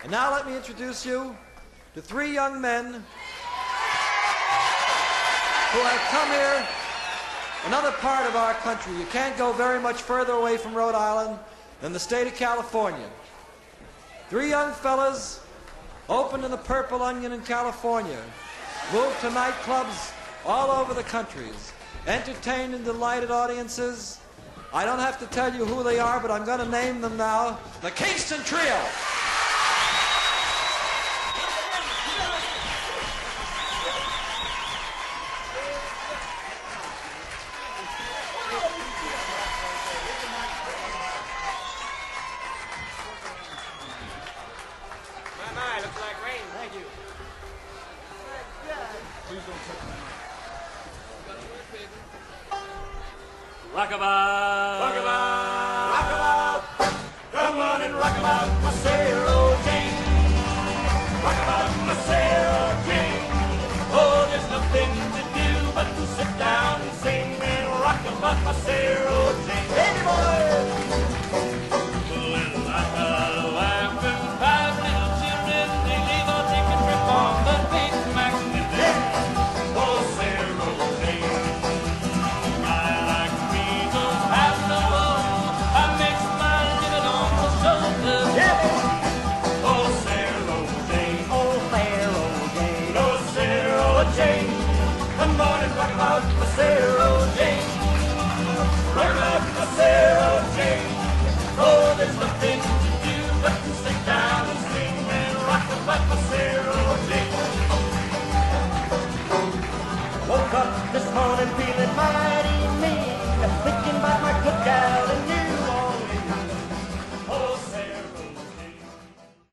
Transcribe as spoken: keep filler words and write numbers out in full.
And now let me introduce you to three young men who have come here, another part of our country. You can't go very much further away from Rhode Island than the state of California. Three young fellas opened in the Purple Onion in California, moved to nightclubs all over the countries, entertained and delighted audiences. I don't have to tell you who they are, but I'm going to name them now. The Kingston Trio. Rockabye!